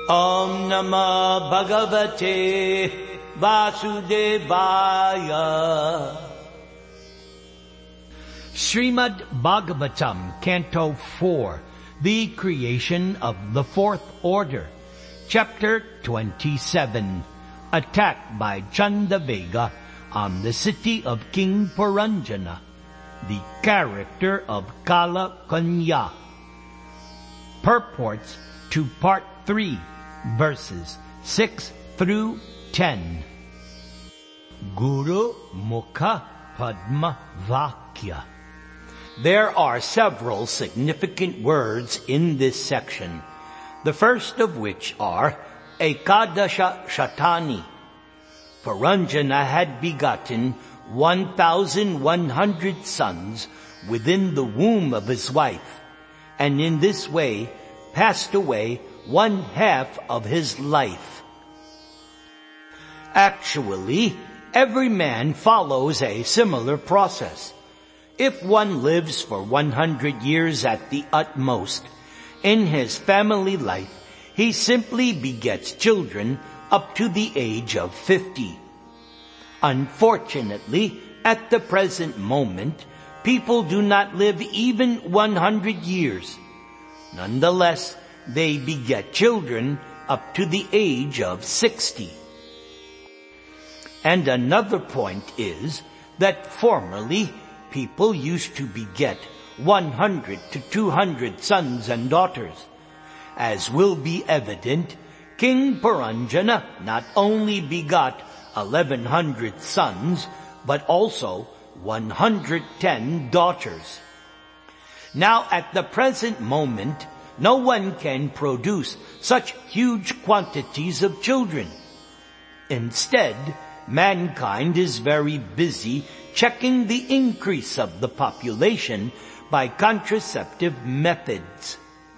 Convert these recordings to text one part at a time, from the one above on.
Om Namah Bhagavate Vasudevaya. Srimad Bhagavatam, Canto 4, The Creation of the Fourth Order, Chapter 27, Attack by Chandavega on the city of King Puranjana, the character of Kala Kanya. Purports to Part 3, verses 6 through 10. Guru Mukha Padma Vakya. There are several significant words in this section, the first of which are Ekadasha Shatani. Puranjana had begotten 1,100 sons within the womb of his wife, and in this way passed away 1/2 of his life. Actually, every man follows a similar process. If one lives for 100 years at the utmost, in his family life, he simply begets children up to the age of 50. Unfortunately, at the present moment, people do not live even 100 years. Nonetheless, they beget children up to the age of 60. And another point is that formerly people used to beget 100 to 200 sons and daughters. As will be evident, King Puranjana not only begot 1,100 sons, but also 110 daughters. Now at the present moment, no one can produce such huge quantities of children. Instead, mankind is very busy checking the increase of the population by contraceptive methods.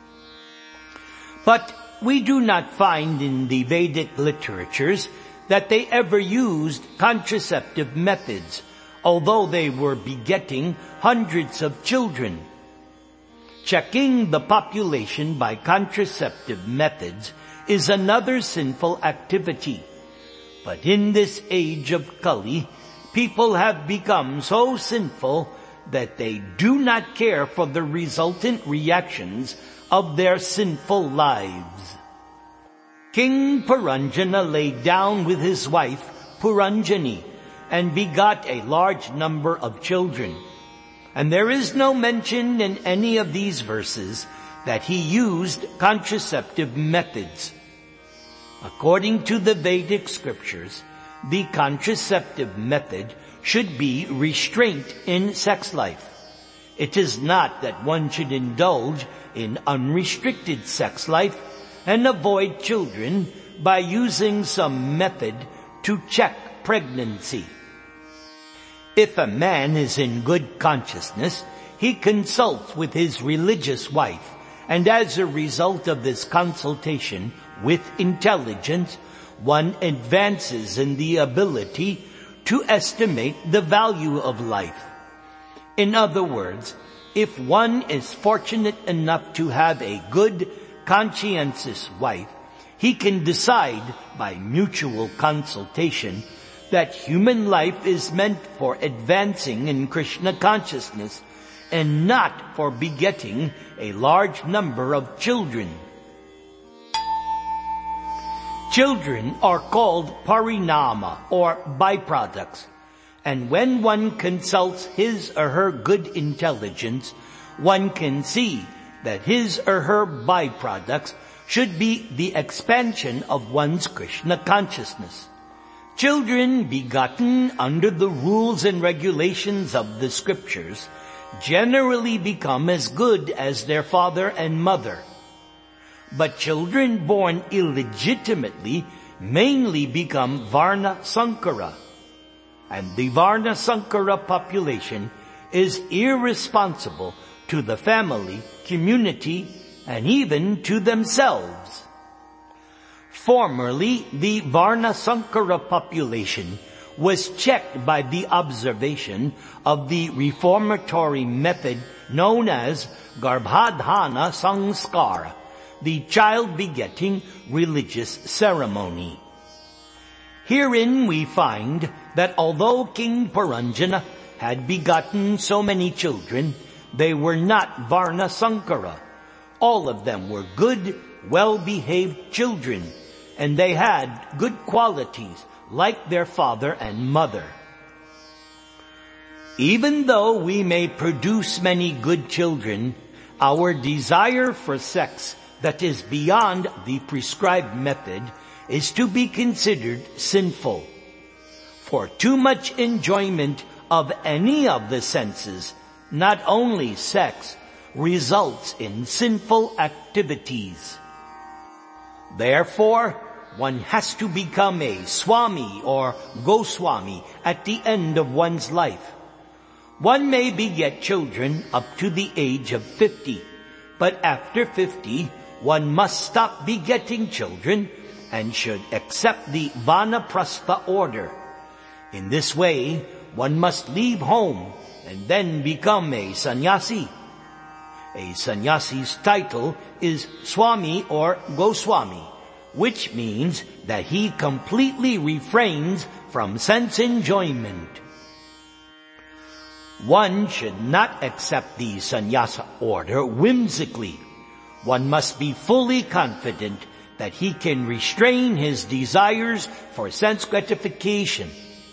But we do not find in the Vedic literatures that they ever used contraceptive methods, although they were begetting hundreds of children. Checking the population by contraceptive methods is another sinful activity. But in this age of Kali, people have become so sinful that they do not care for the resultant reactions of their sinful lives. King Puranjana lay down with his wife Puranjani and begot a large number of children. And there is no mention in any of these verses that he used contraceptive methods. According to the Vedic scriptures, the contraceptive method should be restraint in sex life. It is not that one should indulge in unrestricted sex life and avoid children by using some method to check pregnancy. If a man is in good consciousness, he consults with his religious wife, and as a result of this consultation with intelligence, one advances in the ability to estimate the value of life. In other words, if one is fortunate enough to have a good, conscientious wife, he can decide by mutual consultation that human life is meant for advancing in Krishna consciousness and not for begetting a large number of children. Children are called parinama, or byproducts, and when one consults his or her good intelligence, one can see that his or her byproducts should be the expansion of one's Krishna consciousness. Children begotten under the rules and regulations of the scriptures generally become as good as their father and mother. But children born illegitimately mainly become Varna Sankara. And the Varna Sankara population is irresponsible to the family, community, and even to themselves. Formerly, the Varna Sankara population was checked by the observation of the reformatory method known as Garbhadhana Sanskara, the child-begetting religious ceremony. Herein we find that although King Puranjana had begotten so many children, they were not Varna Sankara. All of them were good, well-behaved children, and they had good qualities like their father and mother. Even though we may produce many good children, our desire for sex that is beyond the prescribed method is to be considered sinful. For too much enjoyment of any of the senses, not only sex, results in sinful activities. Therefore, one has to become a Swami or Goswami at the end of one's life. One may beget children up to the age of 50, but after 50, one must stop begetting children and should accept the Vanaprastha order. In this way, one must leave home and then become a sannyasi. A sannyasi's title is Swami or Goswami, which means that he completely refrains from sense enjoyment. One should not accept the sannyasa order whimsically. One must be fully confident that he can restrain his desires for sense gratification.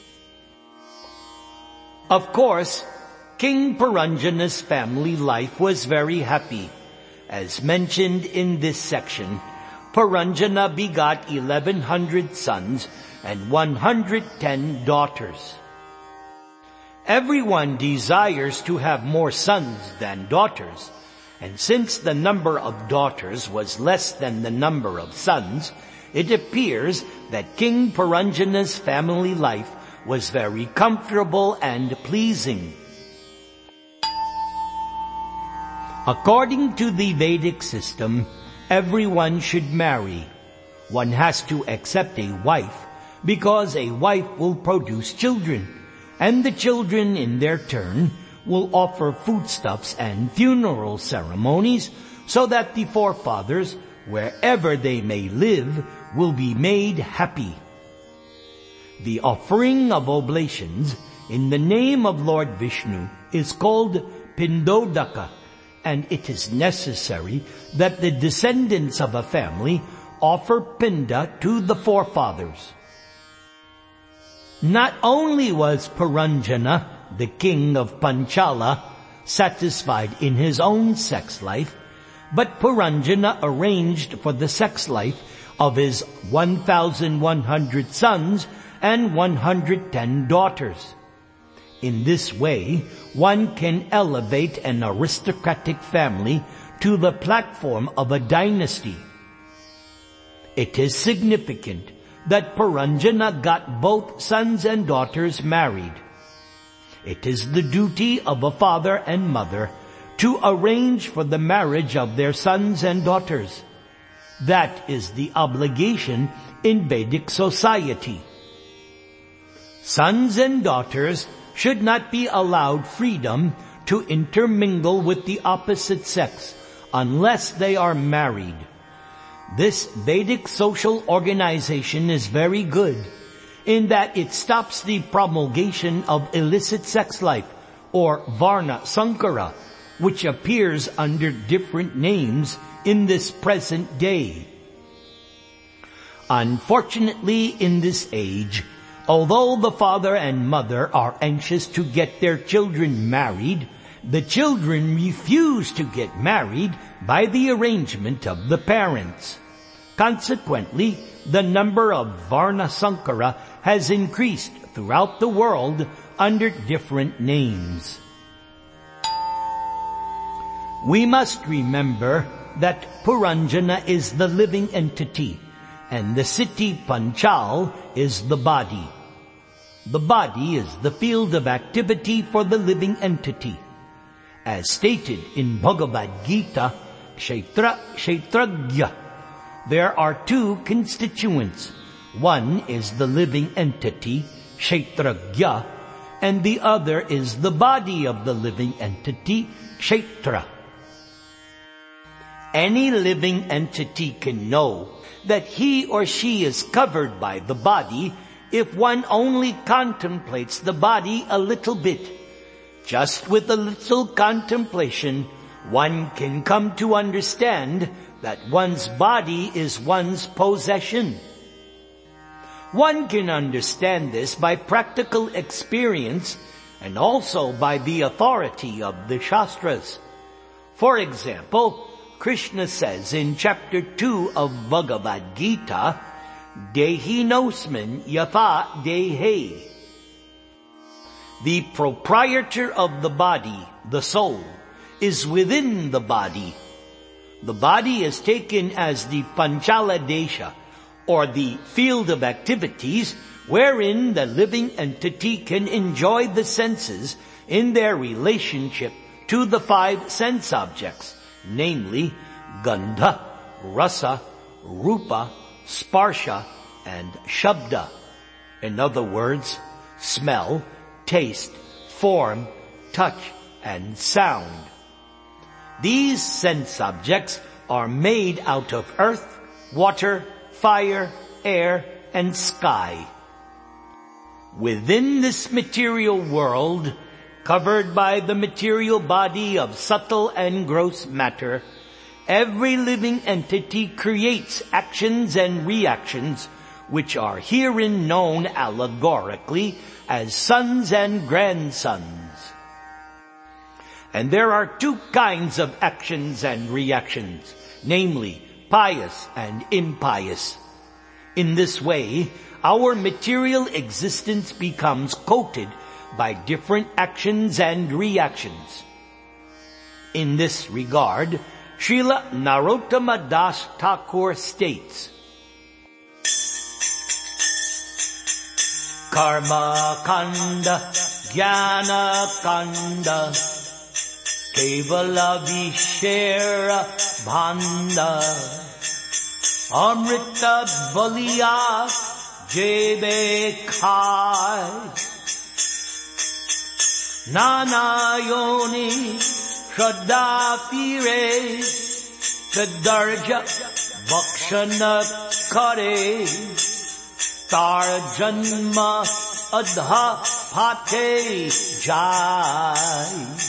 Of course, King Puranjana's family life was very happy. As mentioned in this section, Puranjana begot 1,100 sons and 110 daughters. Everyone desires to have more sons than daughters, and since the number of daughters was less than the number of sons, it appears that King Puranjana's family life was very comfortable and pleasing. According to the Vedic system, everyone should marry. One has to accept a wife because a wife will produce children, and the children in their turn will offer foodstuffs and funeral ceremonies so that the forefathers, wherever they may live, will be made happy. The offering of oblations in the name of Lord Vishnu is called Pindodaka, and it is necessary that the descendants of a family offer Pinda to the forefathers. Not only was Puranjana, the king of Panchala, satisfied in his own sex life, but Puranjana arranged for the sex life of his 1,100 sons and 110 daughters. In this way, one can elevate an aristocratic family to the platform of a dynasty. It is significant that Puranjana got both sons and daughters married. It is the duty of a father and mother to arrange for the marriage of their sons and daughters. That is the obligation in Vedic society. Sons and daughters should not be allowed freedom to intermingle with the opposite sex unless they are married. This Vedic social organization is very good in that it stops the promulgation of illicit sex life, or Varna Sankara, which appears under different names in this present day. Unfortunately, in this age, although the father and mother are anxious to get their children married, the children refuse to get married by the arrangement of the parents. Consequently, the number of Varna Sankara has increased throughout the world under different names. We must remember that Puranjana is the living entity, and the city Panchal is the body. The body is the field of activity for the living entity. As stated in Bhagavad Gita, Kshetragya, there are two constituents. One is the living entity, Kshetragya, and the other is the body of the living entity, Kshetra. Any living entity can know that he or she is covered by the body if one only contemplates the body a little bit. Just with a little contemplation, one can come to understand that one's body is one's possession. One can understand this by practical experience and also by the authority of the Shastras. For example, Krishna says in chapter 2 of Bhagavad Gita, Dehinosmin yatha dehe. The proprietor of the body, the soul, is within the body. The body is taken as the Panchala Desha, or the field of activities wherein the living entity can enjoy the senses in their relationship to the 5 sense objects, namely Gandha, Rasa, Rupa, Sparsha, and Shabda. In other words, smell, taste, form, touch, and sound. These sense objects are made out of earth, water, fire, air, and sky. Within this material world, covered by the material body of subtle and gross matter, every living entity creates actions and reactions which are herein known allegorically as sons and grandsons. And there are 2 kinds of actions and reactions, namely pious and impious. In this way, our material existence becomes coated by different actions and reactions. In this regard, Srila Narottama Das Thakur states, Karma Kanda, Jnana Kanda, Kevala Vishera Bhanda, Amrita Baliya Jebe Khai, Nana Yoni Shraddha Pire, Kadarja Bhakshana Kare, Tar Janma Adha Pate Jai.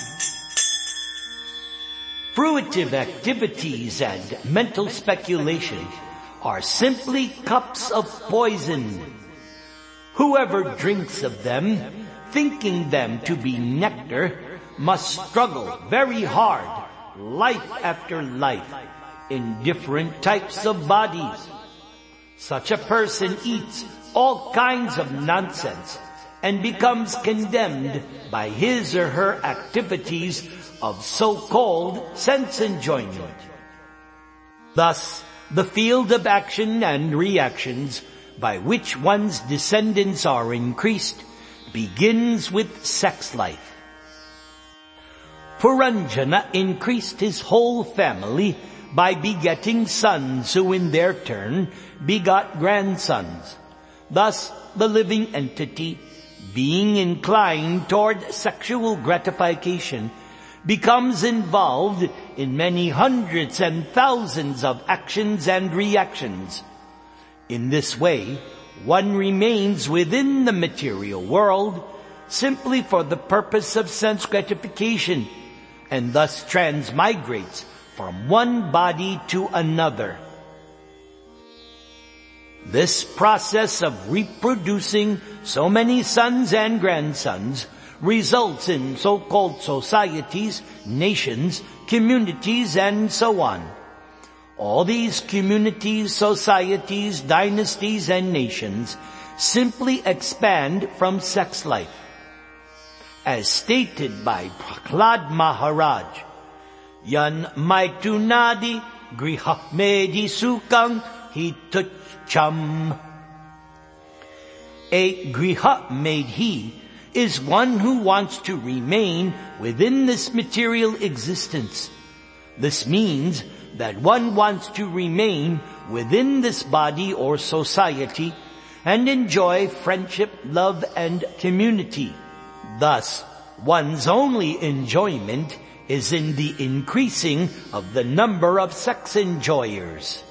Fruitive activities and mental speculation are simply cups of poison. Whoever drinks of them, thinking them to be nectar, must struggle very hard, life after life, in different types of bodies. Such a person eats all kinds of nonsense and becomes condemned by his or her activities of so-called sense enjoyment. Thus, the field of action and reactions by which one's descendants are increased begins with sex life. Puranjana increased his whole family by begetting sons who in their turn begot grandsons. Thus, the living entity, being inclined toward sexual gratification, becomes involved in many hundreds and thousands of actions and reactions. In this way, one remains within the material world simply for the purpose of sense gratification, and thus transmigrates from one body to another. This process of reproducing so many sons and grandsons results in so-called societies, nations, communities, and so on. All these communities, societies, dynasties, and nations simply expand from sex life. As stated by Prahlad Maharaj, Yan Maitunadi Griha Medi Sukang Hitucham. A Griha Medhi is one who wants to remain within this material existence. This means that one wants to remain within this body or society and enjoy friendship, love, and community. Thus, one's only enjoyment is in the increasing of the number of sex enjoyers.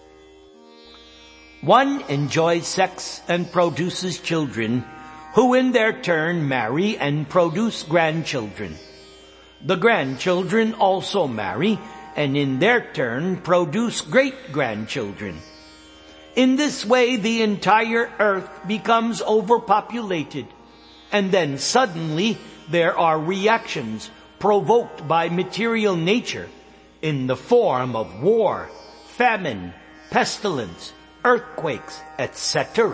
One enjoys sex and produces children, who in their turn marry and produce grandchildren. The grandchildren also marry, and in their turn produce great-grandchildren. In this way, the entire earth becomes overpopulated, and then suddenly there are reactions provoked by material nature in the form of war, famine, pestilence, earthquakes, etc.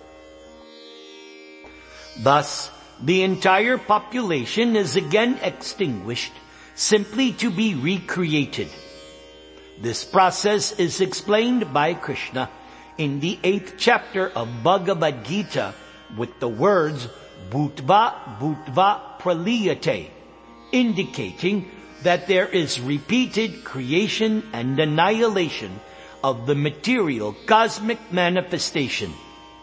Thus, the entire population is again extinguished, simply to be recreated. This process is explained by Krishna in the 8th chapter of Bhagavad Gita with the words Bhutva Bhutva Praliyate, indicating that there is repeated creation and annihilation of the material cosmic manifestation.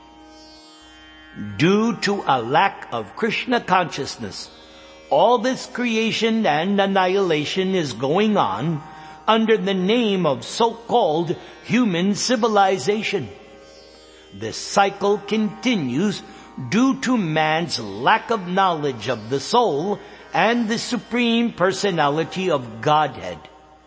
Due to a lack of Krishna consciousness, all this creation and annihilation is going on under the name of so-called human civilization. This cycle continues due to man's lack of knowledge of the soul and the Supreme Personality of Godhead.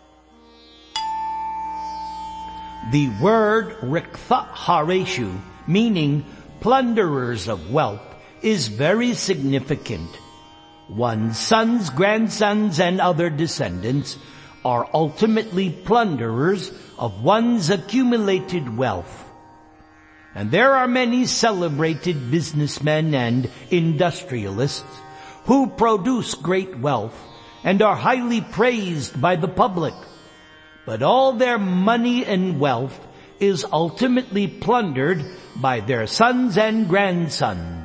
The word Riktha Hareshu, meaning plunderers of wealth, is very significant. One's sons, grandsons, and other descendants are ultimately plunderers of one's accumulated wealth. And there are many celebrated businessmen and industrialists who produce great wealth and are highly praised by the public. But all their money and wealth is ultimately plundered by their sons and grandsons.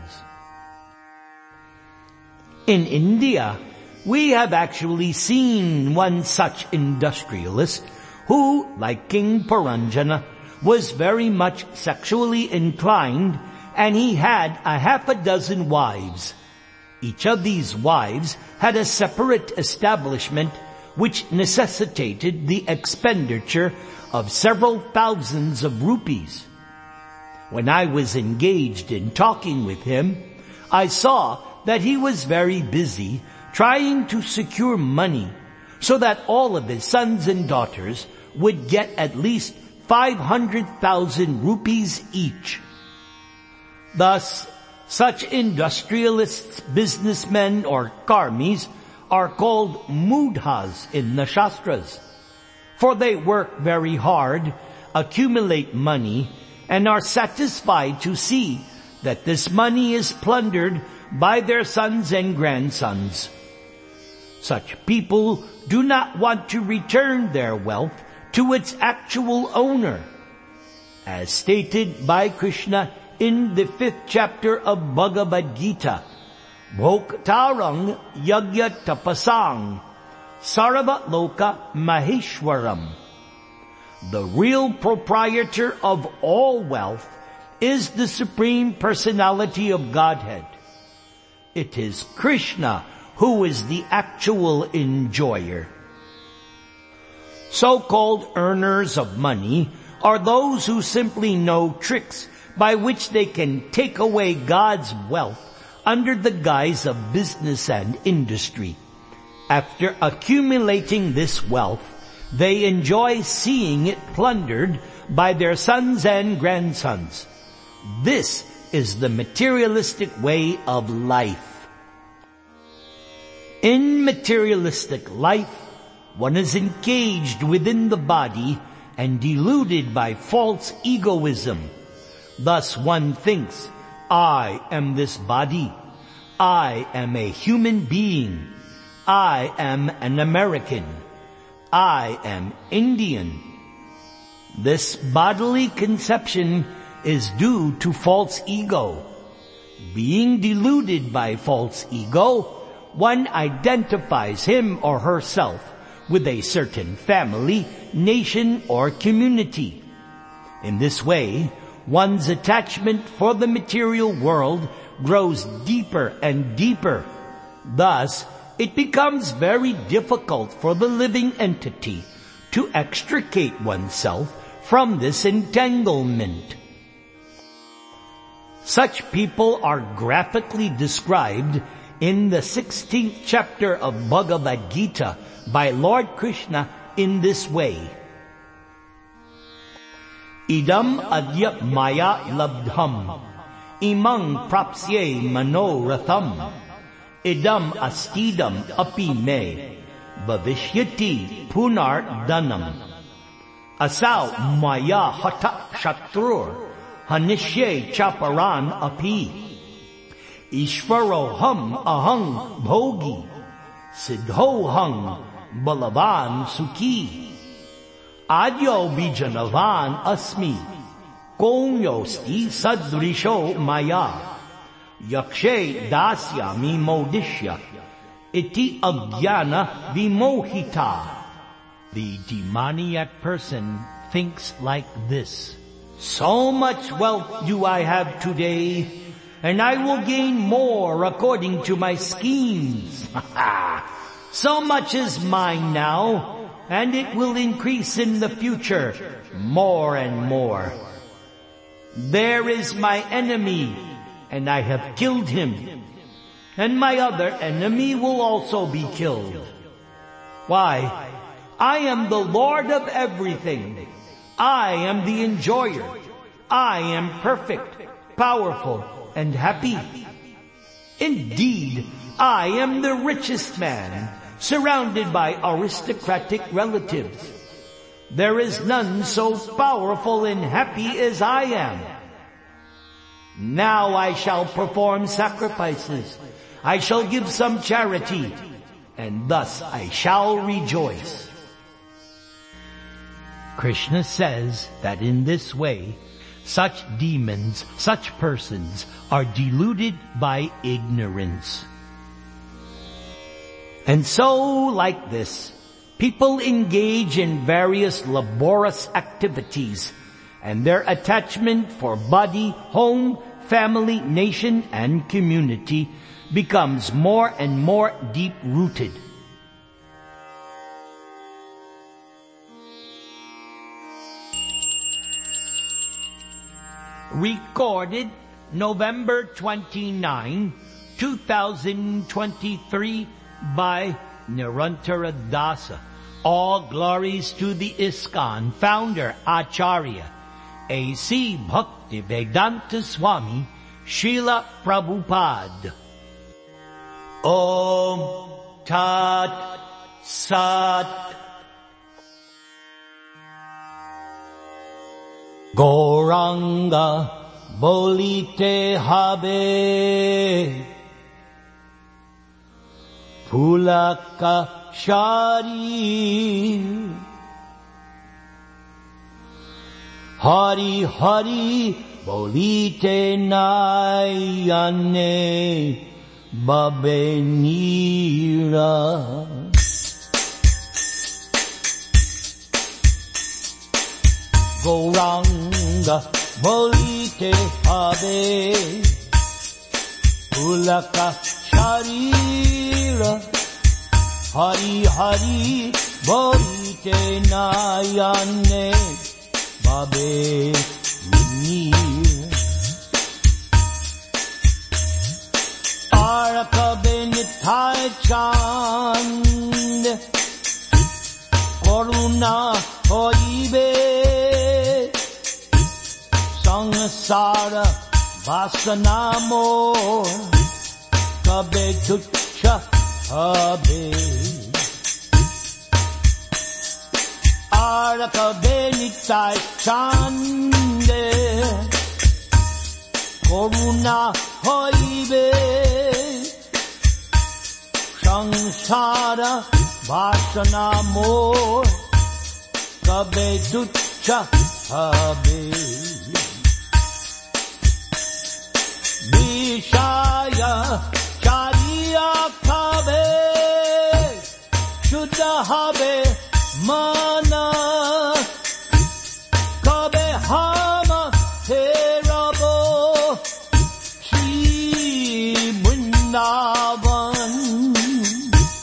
In India, we have actually seen one such industrialist who, like King Puranjana, was very much sexually inclined, and he had a half a dozen wives. Each of these wives had a separate establishment which necessitated the expenditure of several thousands of rupees. When I was engaged in talking with him, I saw that he was very busy trying to secure money so that all of his sons and daughters would get at least 500,000 rupees each. Thus, such industrialists, businessmen, or karmis are called mudhas in the Shastras, for they work very hard, accumulate money, and are satisfied to see that this money is plundered by their sons and grandsons. Such people do not want to return their wealth to its actual owner. As stated by Krishna in the 5th chapter of Bhagavad Gita, Bhoktarang yagya tapasang sarva loka maheshwaram. The real proprietor of all wealth is the Supreme Personality of Godhead. It is Krishna who is the actual enjoyer. So-called earners of money are those who simply know tricks by which they can take away God's wealth under the guise of business and industry. After accumulating this wealth, they enjoy seeing it plundered by their sons and grandsons. This is the materialistic way of life. In materialistic life, one is encaged within the body and deluded by false egoism. Thus one thinks, I am this body. I am a human being. I am an American. I am Indian. This bodily conception is due to false ego. Being deluded by false ego, one identifies him or herself with a certain family, nation, or community. In this way, one's attachment for the material world grows deeper and deeper. Thus, it becomes very difficult for the living entity to extricate oneself from this entanglement. Such people are graphically described in the 16th chapter of Bhagavad Gita by Lord Krishna in this way. Idam adya maya labdham, imang prapsye manoratham, idam astidam api me, bhavishyati punar danam. Asau maya hata shatrur, hanishye chaparan api. Ishvaroham ahang bhogi, siddhohang balavan sukhi. Adyo bijanavan asmi, konyosti sadrisho maya, yakshe dasyami modishya, iti agyana vimohita. The demoniac person thinks like this. So much wealth do I have today, and I will gain more according to my schemes. So much is mine now, and it will increase in the future more and more. There is my enemy, and I have killed him, and my other enemy will also be killed. Why? I am the Lord of everything. I am the enjoyer. I am perfect, powerful, and happy. Indeed, I am the richest man, surrounded by aristocratic relatives. There is none so powerful and happy as I am. Now I shall perform sacrifices. I shall give some charity, and thus I shall rejoice. Krishna says that in this way, such demons, such persons are deluded by ignorance. And so, like this, people engage in various laborious activities, and their attachment for body, home, family, nation, and community becomes more and more deep-rooted. Recorded November 29, 2023 by Nirantara Dasa. All glories to the ISKCON founder Acharya A.C. Bhaktivedanta Swami Srila Prabhupada. Om Tat Sat. Gauranga bolite habe, Pulaka shari, Hari Hari bolite nayane, Babenira. Gauranga bolite habe, Pulaka sharira, Hari Hari bolite nayane, Babe Nir. Araka benithai chand, Koruna hoibe, Sangsara vasana mor, kabe tucha habe. Araka benitai chande, Koruna hoibe, Sangsara vasana mor, kabe tucha habe. Vishaya Chariya Kabe Shuddha Habe Mana Kabe Hama Terabo Shri Vrindavan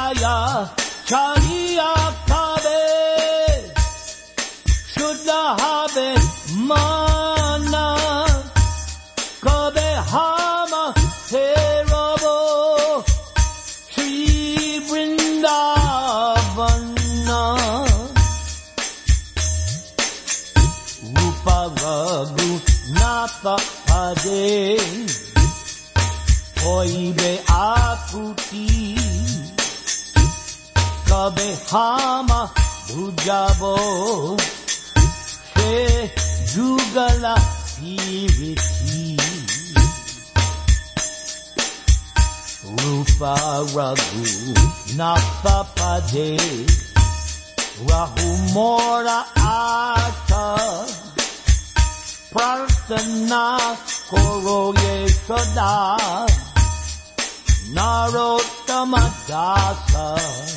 Vishaya Chariya Kabe Shuddha Habe Mana Kabe Hama Herabo Shri Vrindavana Rupa Raghunatha Pade Hoibe Akuti Kabe Hama Bujabo She Jugala Piriti Rupa Raghunatha Pade Rahumora Ata Prarthana Koro Yeshoda Narottama Dasa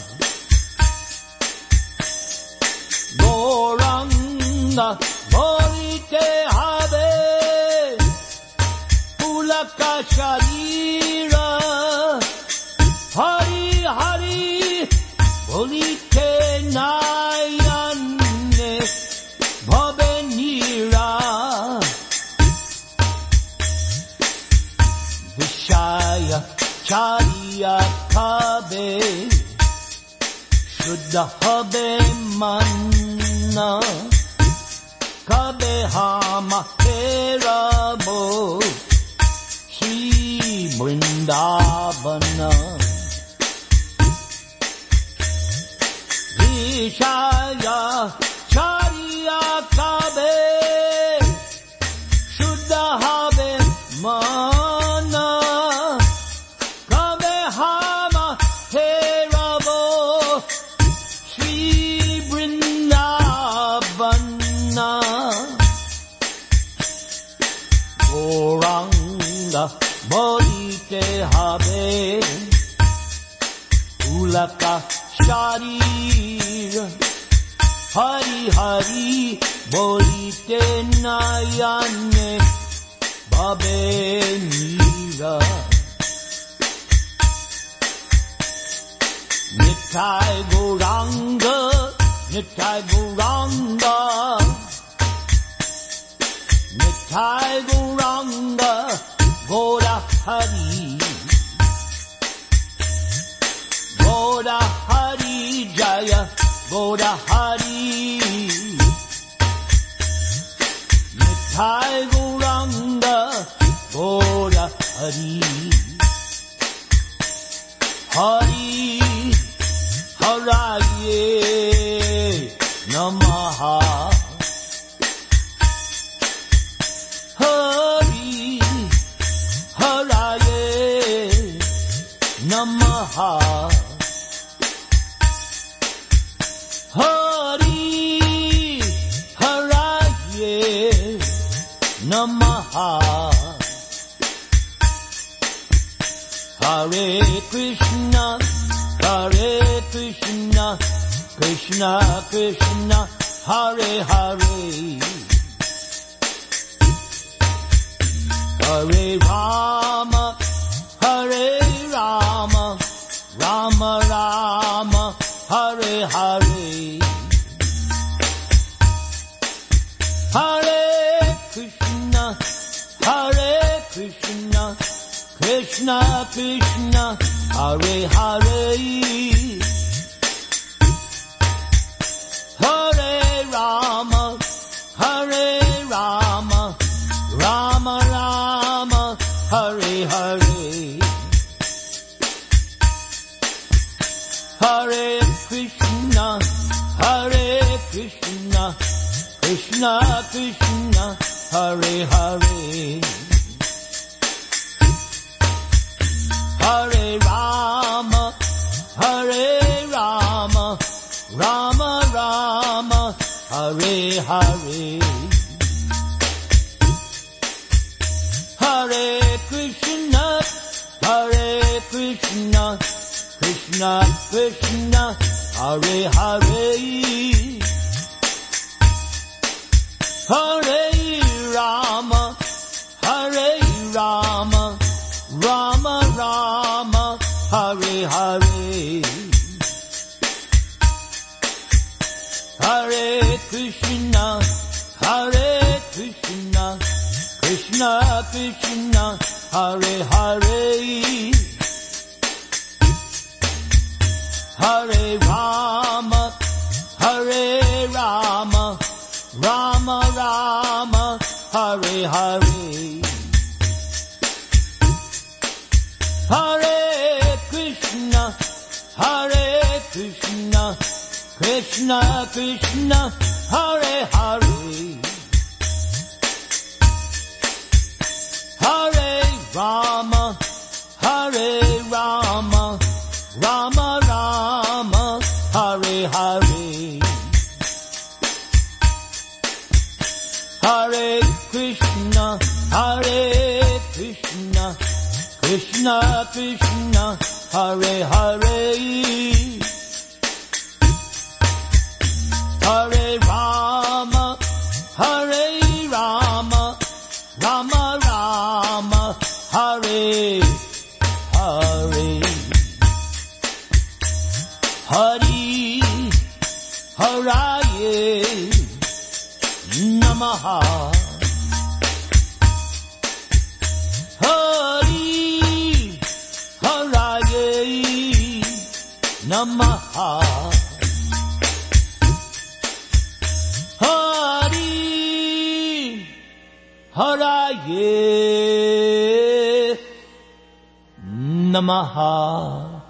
Goranga Borite Habe Pulaka Sharira Hari Hari Bolite Nayane Bhabenira Vishaya Chariya Kabe Shuddha Habe Manna Kabe Hama Herabo Shri Vrindavana Vishaya Chariya Kabe Shuddha Habe Manna Kabe Hama Herabo Shri Vrindavana Goranga Borite Habe Pulaka Sharira Hari Hari Bolite Nayane Bhabenira Nitai Gauranga Nitai Gauranga Nitai Gauranga Gaura Hari Gaura Hari Jaya Gaura Hari Nitai Gauranga Gaura Hari Hari Haraye Namaha Hari Haraye Namaha Hari Haraye Namaha Hare Krishna Hare Krishna Krishna Krishna Hare Hare Hare Rama Hare Rama Rama Rama Hare Hare Hare Krishna Krishna Krishna Hare Hare Hare Rama Rama Rama Hare Hare Hare Krishna Krishna Krishna Hare Hare Hare Rama Rama Rama Hare Hare Hare Krishna Krishna Krishna Hare Hare Hare Rama Rama Rama Hare Hare Krishna, Krishna Krishna, Hare Hare, Hare Rama, Hare Rama, Rama Rama, Hare Hare, Hare Krishna, Krishna Krishna, Hare Hare, Hare Rama, Rama Rama, Hare Hare, Hare Krishna, Krishna Krishna, Hare Hare, Hare Rama, Rama Rama, Hare Hare, Hari Haraye Namaha, Hari Haraye Namaha, Hari Haraye Namaha.